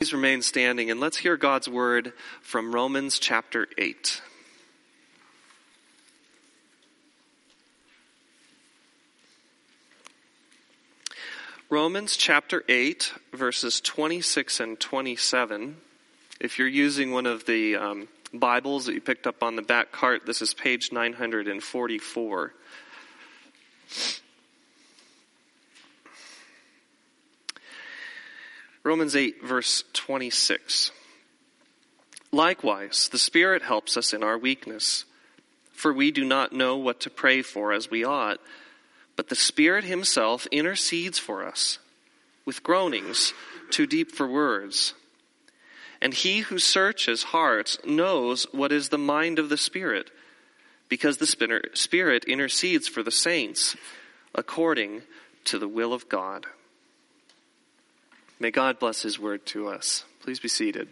please remain standing and let's hear God's word from Romans chapter 8. Romans chapter 8, verses 26 and 27. If you're using one of the Bibles that you picked up on the back cart, this is page 944. Romans 8, verse 26. Likewise, the Spirit helps us in our weakness, for we do not know what to pray for as we ought, but the Spirit himself intercedes for us with groanings too deep for words. And he who searches hearts knows what is the mind of the Spirit, because the Spirit intercedes for the saints according to the will of God. May God bless his word to us. Please be seated.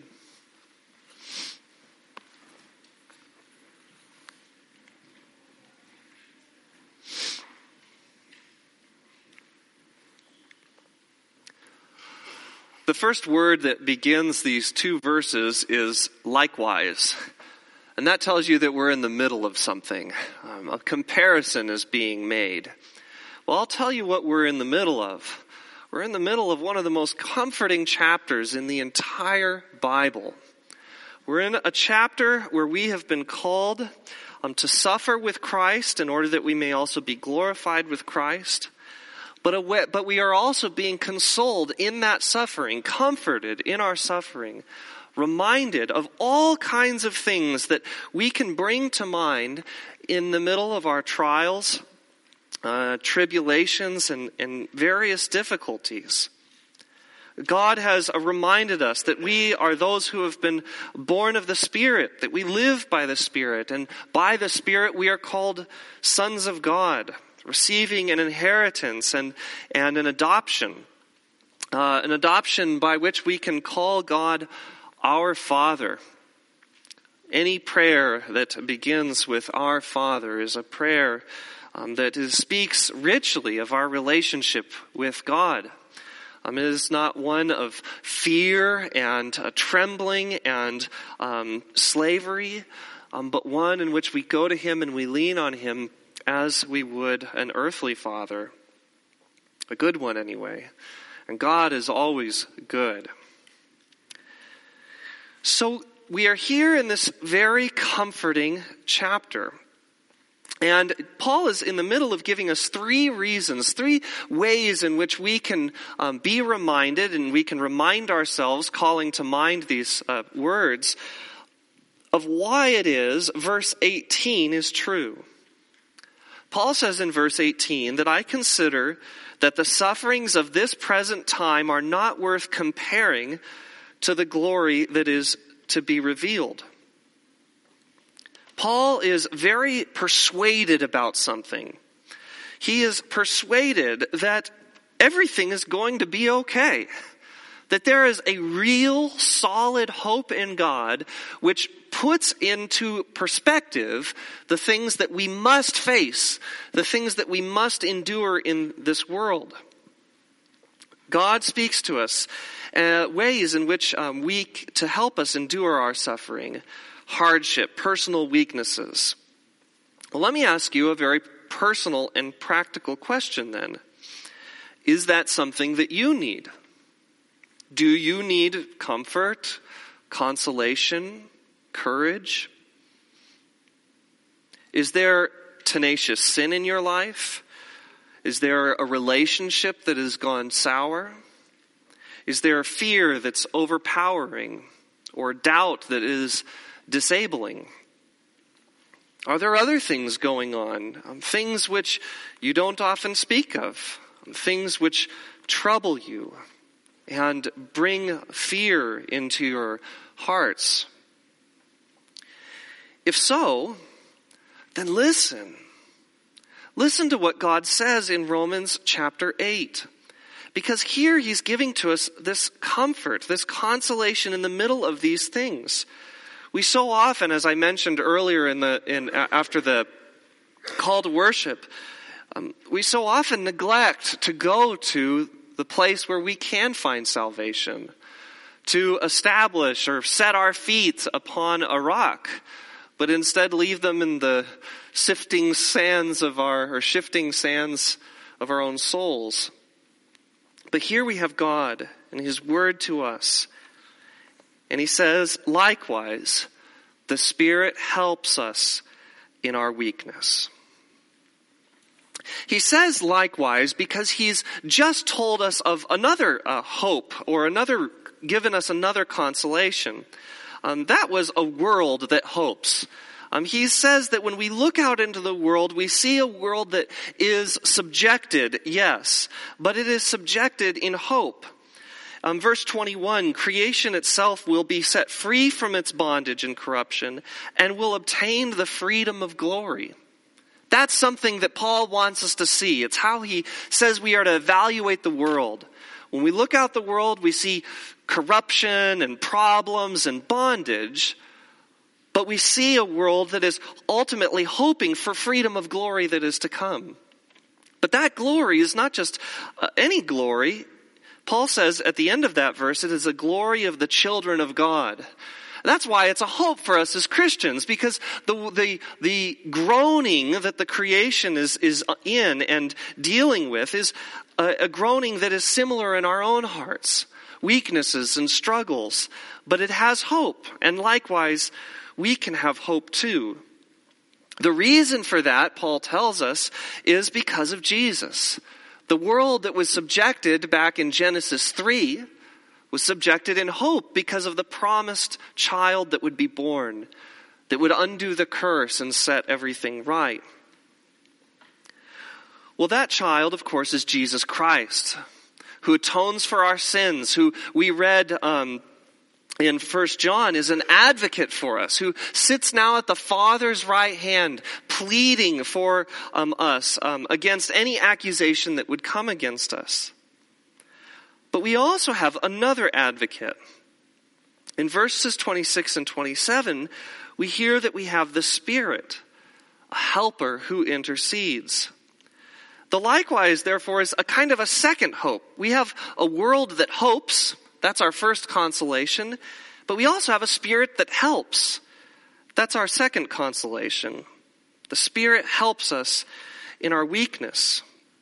The first word that begins these two verses is likewise. And that tells you that we're in the middle of something. A comparison is being made. Well, I'll tell you what we're in the middle of. We're in the middle of one of the most comforting chapters in the entire Bible. We're in a chapter where we have been called to suffer with Christ in order that we may also be glorified with Christ. But we are also being consoled in that suffering, comforted in our suffering, reminded of all kinds of things that we can bring to mind in the middle of our trials, tribulations, and various difficulties. God has reminded us that we are those who have been born of the Spirit, that we live by the Spirit, and by the Spirit we are called sons of God, receiving an inheritance and an adoption by which we can call God our Father. Any prayer that begins with our Father is a prayer that speaks richly of our relationship with God. It is not one of fear and trembling and slavery, but one in which we go to him and we lean on him as we would an earthly father. A good one anyway. And God is always good. So we are here in this very comforting chapter. And Paul is in the middle of giving us three reasons, three ways in which we can be reminded and we can remind ourselves, calling to mind these words, of why it is verse 18 is true. Paul says in verse 18 that I consider that the sufferings of this present time are not worth comparing to the glory that is to be revealed. Paul is very persuaded about something. He is persuaded that everything is going to be okay. That there is a real solid hope in God which puts into perspective the things that we must face, the things that we must endure in this world. God speaks to us ways in which to help us endure our suffering, hardship, personal weaknesses. Well, let me ask you a very personal and practical question then. Is that something that you need? Do you need comfort, consolation, courage? Is there tenacious sin in your life? Is there a relationship that has gone sour? Is there fear that's overpowering or doubt that is disabling? Are there other things going on? Things which you don't often speak of? Things which trouble you and bring fear into your hearts? If so, then listen. Listen to what God says in Romans chapter 8. Because here he's giving to us this comfort, this consolation in the middle of these things. We so often, as I mentioned earlier after the call to worship, we so often neglect to go to the place where we can find salvation, to establish or set our feet upon a rock, but instead leave them in the shifting sands of our own souls. But here we have God and his word to us. And he says, likewise, the Spirit helps us in our weakness. He says likewise because he's just told us of another hope, or given us another consolation. That was a world that hopes. He says that when we look out into the world, we see a world that is subjected, yes, but it is subjected in hope. Verse 21, creation itself will be set free from its bondage and corruption and will obtain the freedom of glory. That's something that Paul wants us to see. It's how he says we are to evaluate the world. When we look out the world, we see corruption and problems and bondage, but we see a world that is ultimately hoping for freedom of glory that is to come. But that glory is not just any glory. Paul says at the end of that verse, it is a glory of the children of God. That's why it's a hope for us as Christians, because the groaning that the creation is in and dealing with is a groaning that is similar in our own hearts, weaknesses and struggles, but it has hope, and likewise we can have hope too. The reason for that, Paul tells us, is because of Jesus. The world that was subjected back in Genesis 3 was subjected in hope because of the promised child that would be born, that would undo the curse and set everything right. Well, that child, of course, is Jesus Christ, who atones for our sins, who we read in 1 John is an advocate for us, who sits now at the Father's right hand, pleading for us against any accusation that would come against us. But we also have another advocate. In verses 26 and 27, we hear that we have the Spirit, a helper who intercedes. The likewise, therefore, is a kind of a second hope. We have a world that hopes. That's our first consolation. But we also have a Spirit that helps. That's our second consolation. The Spirit helps us in our weakness.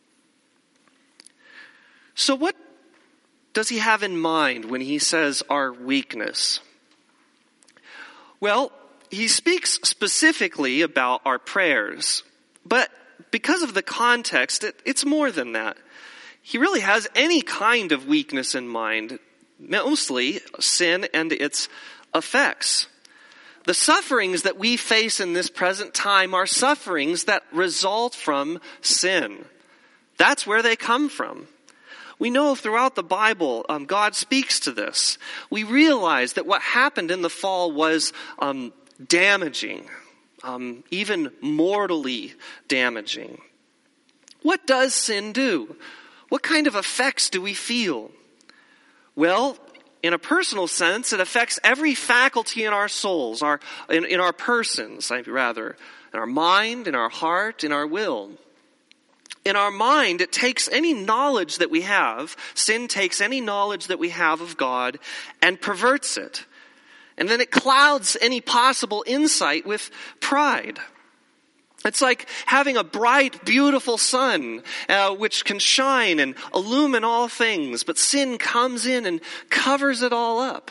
So what does he have in mind when he says our weakness? Well, he speaks specifically about our prayers. But because of the context, it's more than that. He really has any kind of weakness in mind. Mostly sin and its effects. The sufferings that we face in this present time are sufferings that result from sin. That's where they come from. We know throughout the Bible, God speaks to this. We realize that what happened in the fall was damaging, even mortally damaging. What does sin do? What kind of effects do we feel? Well, in a personal sense, it affects every faculty in our souls, in our persons, in our mind, in our heart, in our will. In our mind, it takes any knowledge that we have, sin takes any knowledge that we have of God and perverts it. And then it clouds any possible insight with pride. It's like having a bright, beautiful sun, which can shine and illumine all things, but sin comes in and covers it all up.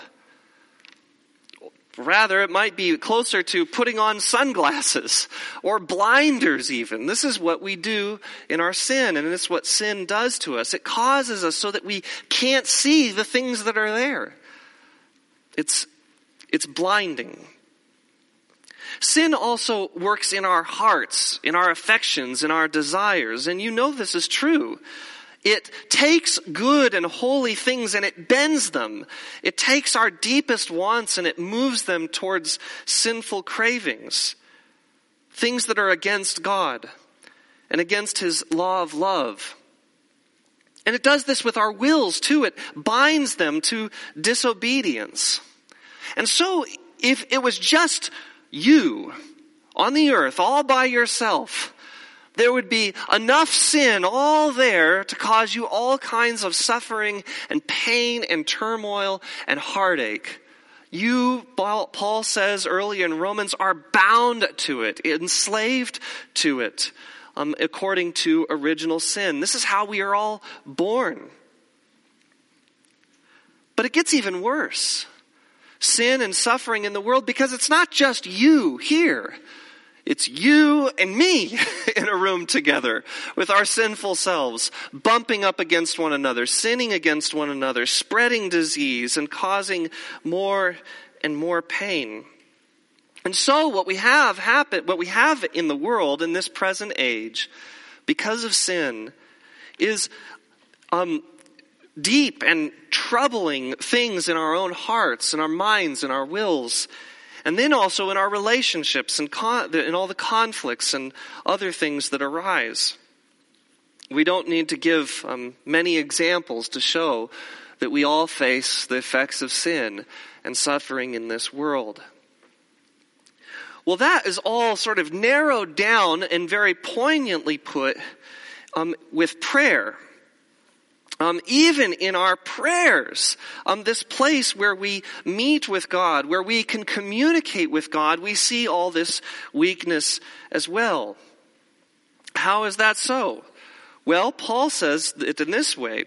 Rather, it might be closer to putting on sunglasses or blinders even. This is what we do in our sin, and it's what sin does to us. It causes us so that we can't see the things that are there. It's blinding. Sin also works in our hearts, in our affections, in our desires, and you know this is true. It takes good and holy things and it bends them. It takes our deepest wants and it moves them towards sinful cravings. Things that are against God and against His law of love. And it does this with our wills too. It binds them to disobedience. And so if it was just you on the earth all by yourself, There would be enough sin all there to cause you all kinds of suffering and pain and turmoil and heartache. You, Paul says earlier in Romans, are bound to it, enslaved to it, according to original sin. This is how we are all born. But it gets even worse. Sin and suffering in the world, because it's not just you here. It's you and me in a room together with our sinful selves, bumping up against one another, sinning against one another, spreading disease and causing more and more pain. And so what we have in the world in this present age, because of sin, is deep and troubling things in our own hearts, in our minds, in our wills. And then also in our relationships and in all the conflicts and other things that arise. We don't need to give many examples to show that we all face the effects of sin and suffering in this world. Well, that is all sort of narrowed down and very poignantly put with prayer. Even in our prayers, this place where we meet with God, where we can communicate with God, we see all this weakness as well. How is that so? Well, Paul says it in this way.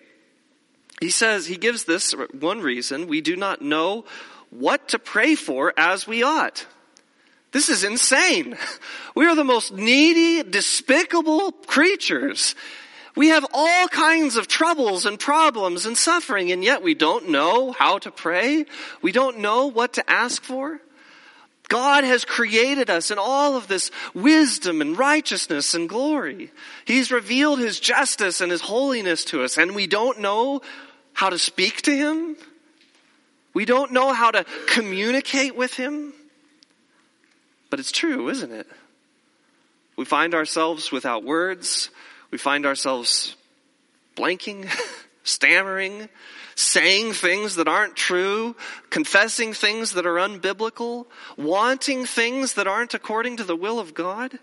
He gives this one reason: we do not know what to pray for as we ought. This is insane. We are the most needy, despicable creatures. We have all kinds of troubles and problems and suffering, and yet we don't know how to pray. We don't know what to ask for. God has created us in all of this wisdom and righteousness and glory. He's revealed His justice and His holiness to us, and we don't know how to speak to Him. We don't know how to communicate with Him. But it's true, isn't it? We find ourselves without words. We find ourselves blanking, stammering, saying things that aren't true, confessing things that are unbiblical, wanting things that aren't according to the will of God.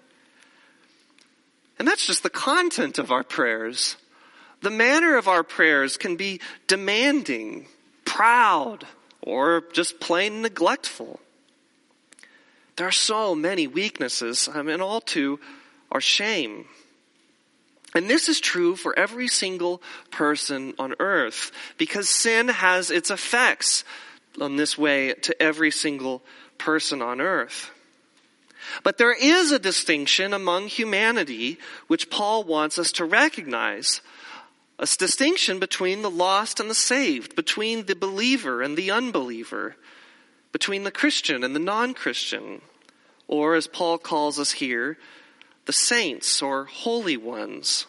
And that's just the content of our prayers. The manner of our prayers can be demanding, proud, or just plain neglectful. There are so many weaknesses, and all to our shame. And this is true for every single person on earth, because sin has its effects on this way to every single person on earth. But there is a distinction among humanity which Paul wants us to recognize. A distinction between the lost and the saved, between the believer and the unbeliever, between the Christian and the non-Christian, or as Paul calls us here, the saints or holy ones.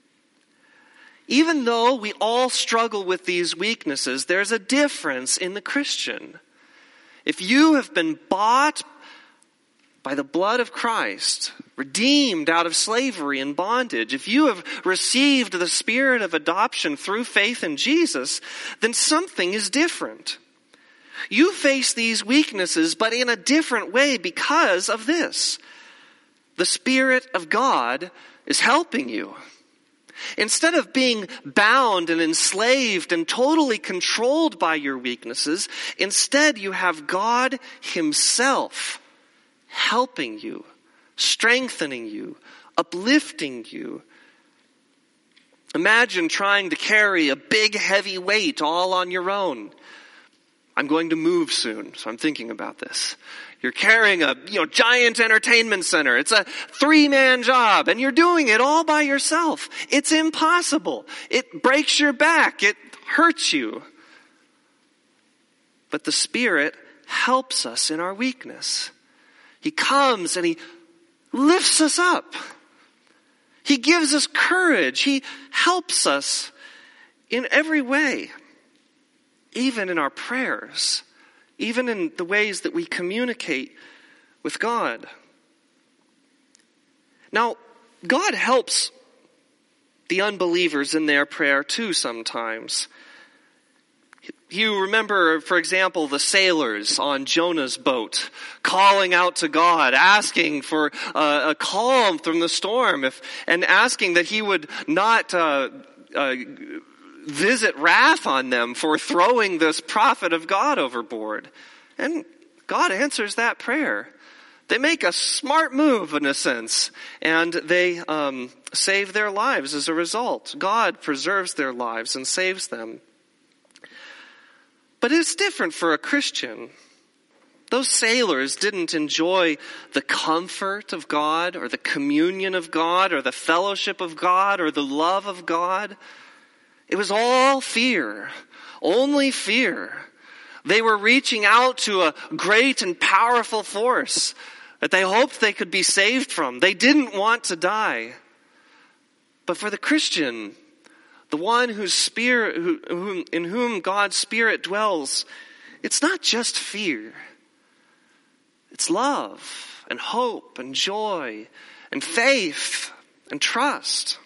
Even though we all struggle with these weaknesses, there's a difference in the Christian. If you have been bought by the blood of Christ, redeemed out of slavery and bondage, if you have received the spirit of adoption through faith in Jesus, then something is different. You face these weaknesses, but in a different way because of this. The Spirit of God is helping you. Instead of being bound and enslaved and totally controlled by your weaknesses, instead you have God Himself helping you, strengthening you, uplifting you. Imagine trying to carry a big heavy weight all on your own. I'm going to move soon, so I'm thinking about this. You're carrying a giant entertainment center. It's a 3-man job, and you're doing it all by yourself. It's impossible. It breaks your back. It hurts you. But the Spirit helps us in our weakness. He comes and He lifts us up. He gives us courage. He helps us in every way. Even in our prayers, even in the ways that we communicate with God. Now, God helps the unbelievers in their prayer too sometimes. You remember, for example, the sailors on Jonah's boat calling out to God, asking for a calm from the storm, and asking that he would not visit wrath on them for throwing this prophet of God overboard. And God answers that prayer. They make a smart move in a sense, and they save their lives as a result. God preserves their lives and saves them. But it's different for a Christian. Those sailors didn't enjoy the comfort of God or the communion of God or the fellowship of God or the love of God. It was all fear, only fear. They were reaching out to a great and powerful force that they hoped they could be saved from. They didn't want to die. But for the Christian, the one whose spirit, in whom God's Spirit dwells, it's not just fear. It's love and hope and joy and faith and trust.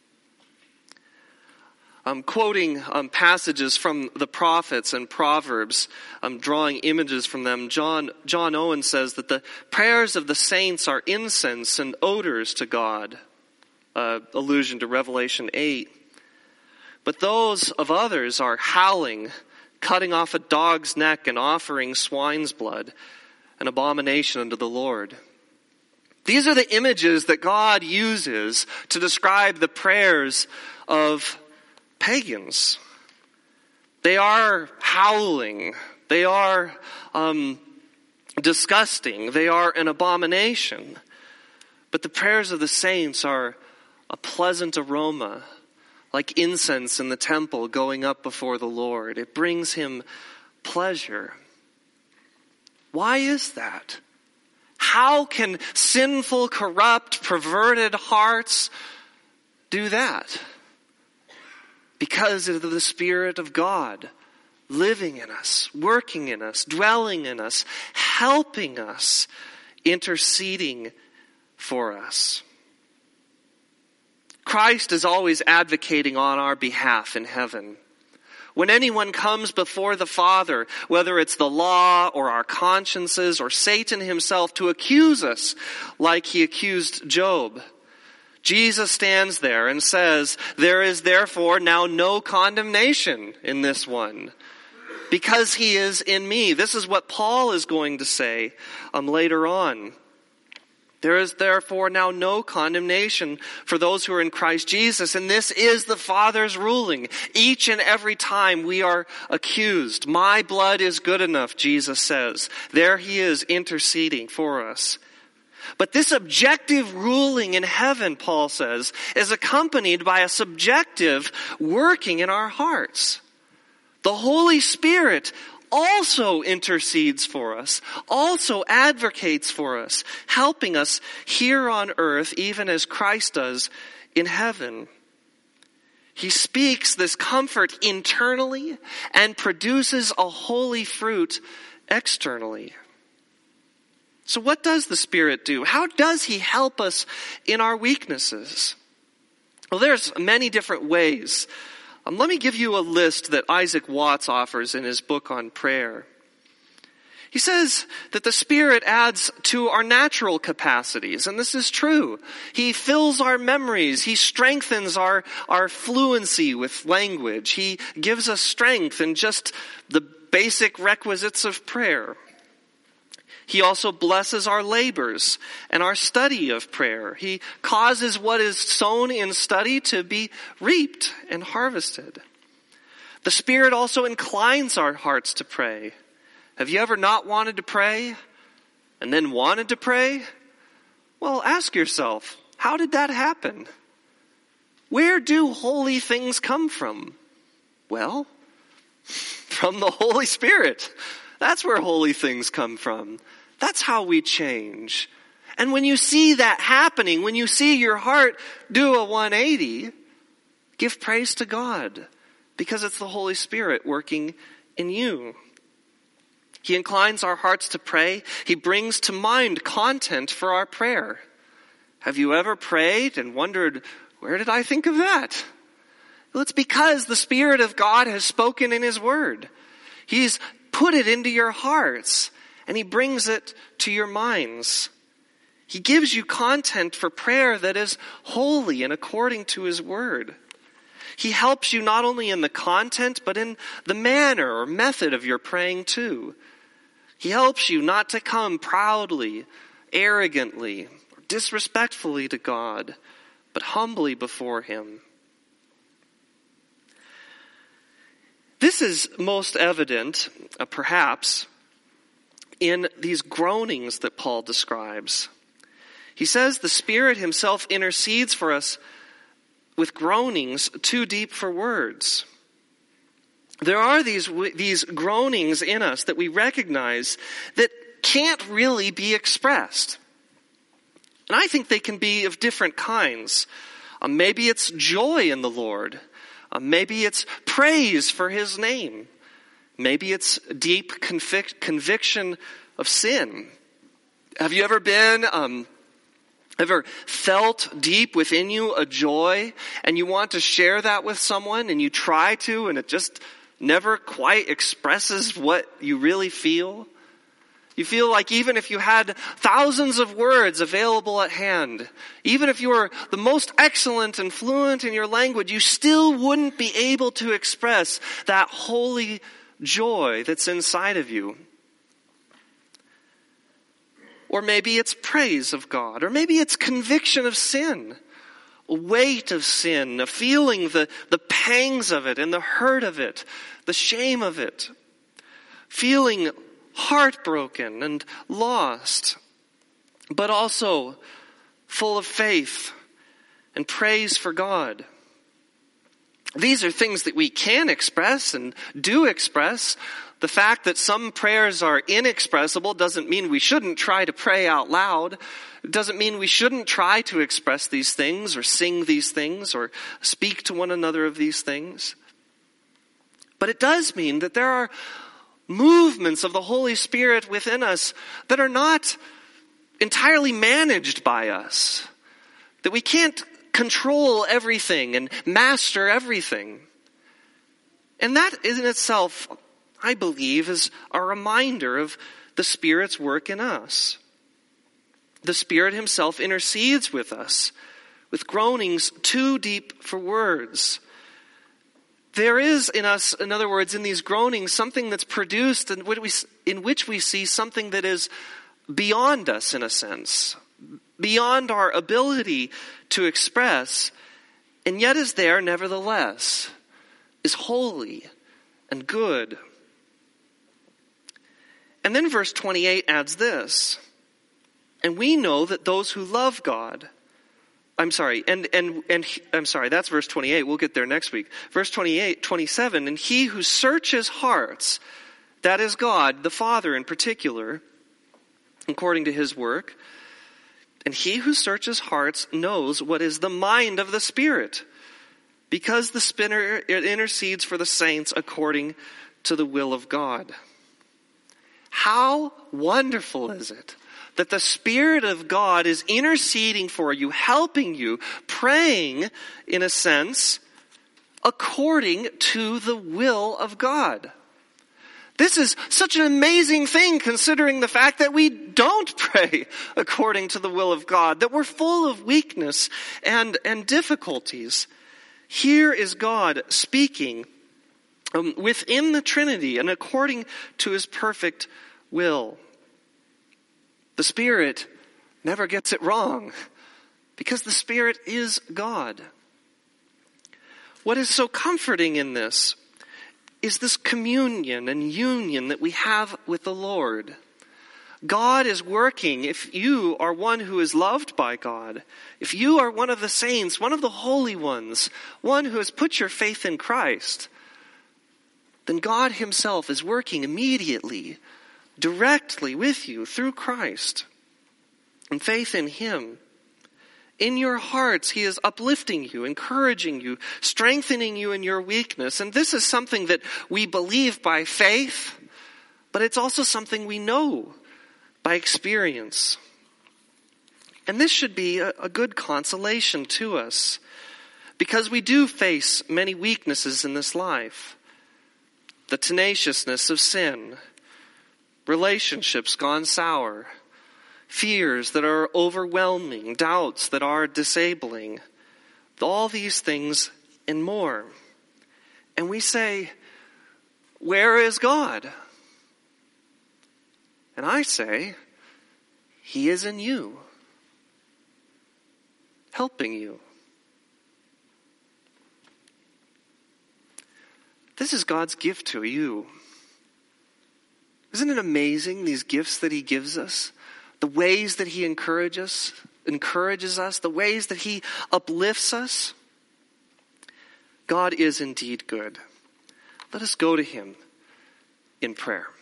I'm quoting passages from the prophets and Proverbs. I'm drawing images from them. John Owen says that the prayers of the saints are incense and odors to God. Allusion to Revelation 8. But those of others are howling, cutting off a dog's neck and offering swine's blood, an abomination unto the Lord. These are the images that God uses to describe the prayers of pagans. They are howling. They are disgusting. They are an abomination. But the prayers of the saints are a pleasant aroma, like incense in the temple going up before the Lord. It brings him pleasure. Why is that? How can sinful, corrupt, perverted hearts do that? Because of the Spirit of God living in us, working in us, dwelling in us, helping us, interceding for us. Christ is always advocating on our behalf in heaven. When anyone comes before the Father, whether it's the law or our consciences or Satan himself to accuse us like he accused Job, Jesus stands there and says, "There is therefore now no condemnation in this one, because he is in me." This is what Paul is going to say later on. There is therefore now no condemnation for those who are in Christ Jesus. And this is the Father's ruling. Each and every time we are accused, my blood is good enough, Jesus says. There he is interceding for us. But this objective ruling in heaven, Paul says, is accompanied by a subjective working in our hearts. The Holy Spirit also intercedes for us, also advocates for us, helping us here on earth, even as Christ does in heaven. He speaks this comfort internally and produces a holy fruit externally. So what does the Spirit do? How does he help us in our weaknesses? Well, there's many different ways. Let me give you a list that Isaac Watts offers in his book on prayer. He says that the Spirit adds to our natural capacities, and this is true. He fills our memories. He strengthens our fluency with language. He gives us strength in just the basic requisites of prayer. He also blesses our labors and our study of prayer. He causes what is sown in study to be reaped and harvested. The Spirit also inclines our hearts to pray. Have you ever not wanted to pray and then wanted to pray? Well, ask yourself, how did that happen? Where do holy things come from? Well, from the Holy Spirit. That's where holy things come from. That's how we change. And when you see that happening, when you see your heart do a 180, give praise to God, because it's the Holy Spirit working in you. He inclines our hearts to pray. He brings to mind content for our prayer. Have you ever prayed and wondered, where did I think of that? Well, it's because the Spirit of God has spoken in His Word. He's put it into your hearts, and he brings it to your minds. He gives you content for prayer that is holy and according to his word. He helps you not only in the content, but in the manner or method of your praying too. He helps you not to come proudly, arrogantly, or disrespectfully to God, but humbly before him. This is most evident, perhaps, in these groanings that Paul describes. He says the Spirit himself intercedes for us with groanings too deep for words. There are these groanings in us that we recognize that can't really be expressed. And I think they can be of different kinds. Maybe it's joy in the Lord. Maybe it's praise for his name. Maybe it's deep conviction of sin. Have you ever felt deep within you a joy and you want to share that with someone and you try to and it just never quite expresses what you really feel? You feel like even if you had thousands of words available at hand, even if you were the most excellent and fluent in your language, you still wouldn't be able to express that holy joy that's inside of you. Or maybe it's praise of God, or maybe it's conviction of sin, a weight of sin, feeling the pangs of it and the hurt of it, the shame of it, feeling heartbroken and lost, but also full of faith and praise for God. These are things that we can express and do express. The fact that some prayers are inexpressible doesn't mean we shouldn't try to pray out loud. It doesn't mean we shouldn't try to express these things or sing these things or speak to one another of these things. But it does mean that there are movements of the Holy Spirit within us that are not entirely managed by us. That we can't control everything and master everything. And that in itself, I believe, is a reminder of the Spirit's work in us. The Spirit himself intercedes with us, with groanings too deep for words. There is in us, in other words, in these groanings, something that's produced in which we see something that is beyond us, in a sense, beyond our ability to express, and yet is there nevertheless, is holy and good. And then verse 28 adds this, and we know that those who love God, that's verse 28. We'll get there next week. Verse 27, and he who searches hearts, that is God, the Father in particular, according to his work, and he who searches hearts knows what is the mind of the Spirit, because the Spirit intercedes for the saints according to the will of God. How wonderful is it that the Spirit of God is interceding for you, helping you, praying, in a sense, according to the will of God. This is such an amazing thing, considering the fact that we don't pray according to the will of God, that we're full of weakness and difficulties. Here is God speaking within the Trinity and according to his perfect will. The Spirit never gets it wrong because the Spirit is God. What is so comforting in this is this communion and union that we have with the Lord. God is working. If you are one who is loved by God, if you are one of the saints, one of the holy ones, one who has put your faith in Christ, then God himself is working immediately, directly with you through Christ and faith in him. In your hearts, he is uplifting you, encouraging you, strengthening you in your weakness. And this is something that we believe by faith, but it's also something we know by experience. And this should be a good consolation to us, because we do face many weaknesses in this life. the tenaciousness of sin, relationships gone sour, fears that are overwhelming, doubts that are disabling, all these things and more. And we say, where is God? And I say, He is in you, helping you. This is God's gift to you. Isn't it amazing, these gifts that He gives us? The ways that He encourages us, the ways that He uplifts us. God is indeed good. Let us go to Him in prayer.